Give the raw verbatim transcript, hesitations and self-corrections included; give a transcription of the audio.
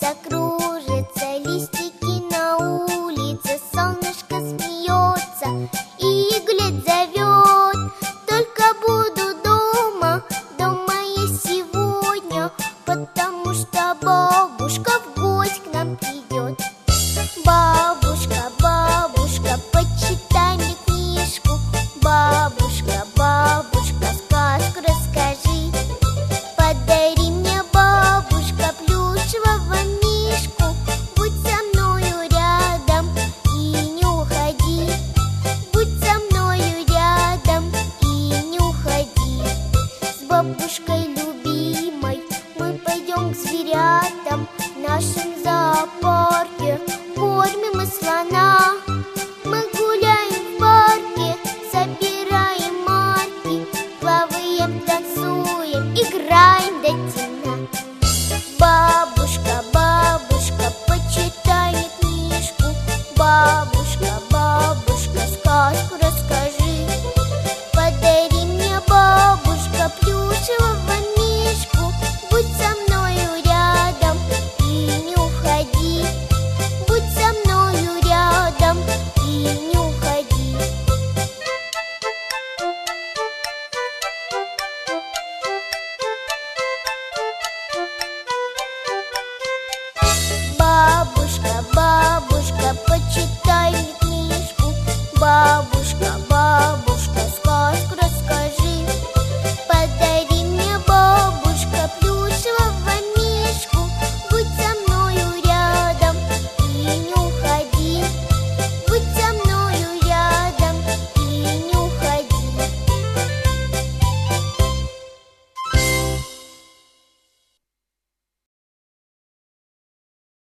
кружится, листики на улице, солнышко смеется и иглет зовет. Только буду дома, дома я сегодня, потому что бабушка в гости к нам придет. Бабушка, бабушка, почитай мне книжку. Бабушка, бабушка, сказку расскажи. Подари мне, бабушка, плюшевого мишку. Будь со мною рядом и не уходи. Будь со мною рядом и не уходи. С бабушкой любимой мы пойдем к зверятам в нашем зоопарке. Кормим мы слона, мы гуляем в парке, собираем марки, плаваем, танцуем, играем до темна. Бабушка, бабушка, почитай мне книжку. Бабушка, бабушка, сказку расскажи. Подари мне, бабушка, плюшевого мишку. Будь со мною рядом и не уходи. Будь со мною рядом и не уходи. Бабушка, бабушка,